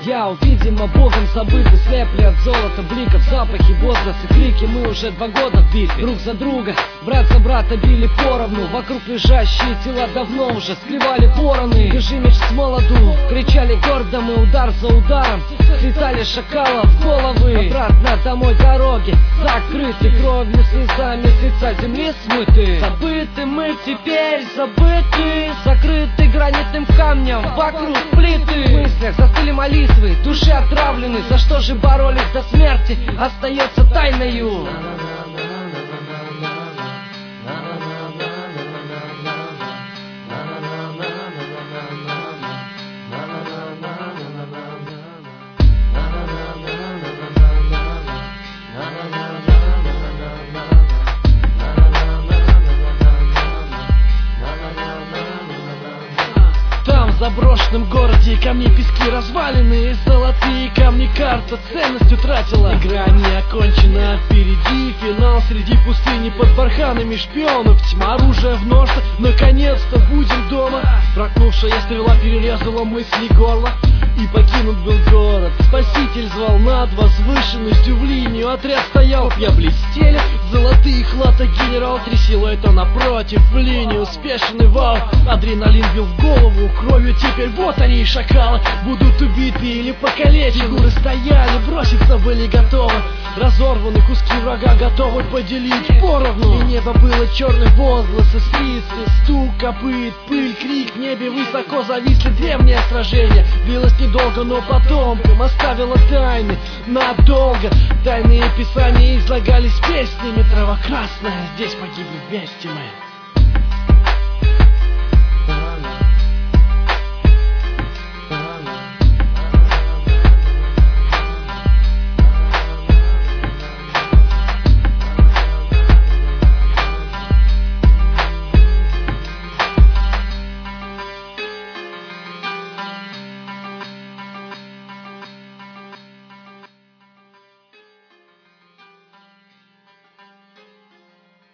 Я, видимо, богом забытый, слепли от золота, бликов, запахи, возгласы, крики. Мы уже 2 года в битве, друг за друга, брат за брата били поровну. Вокруг лежащие тела давно уже скрывали вороны. Держи меч с молоду, кричали гордо мы, удар за ударом. Слетали шакалов в головы. Обратно домой дороги закрыты, кровью, слезами с лица земли смыты. Забыты мы теперь, забыты, закрыты гранитным камнем вокруг плиты. В мыслях застыли молитвы, души отравлены. За что же боролись до смерти, остается тайною. В заброшенном городе камни, пески, развалины, золотые камни, карта ценность утратила. Игра не окончена, впереди финал среди пустыни под барханами шпионов. Тьма, оружие в ножнах, наконец-то будем дома. Прокнувшая стрела перерезала мысли горло, и покинут был город. Спаситель звал над возвышенностью в линию. Отряд стоял, я блестели золотые хлата, генерал, 3 силуэта напротив в линию. Спешенный вал, адреналин бил в голову кровью. Теперь вот они, шакалы, будут убиты или покалечены. Фигуры стояли, броситься были готовы. Разорваны куски врага, готовы поделить поровну. И небо было черным, возгласы, свисты, стук копыт, пыль, крик. В небе высоко зависли древние сражения. Длилось недолго, но потомкам оставило тайны надолго. Тайные писания излагались песнями. Трава красная, здесь погибли вместе мы.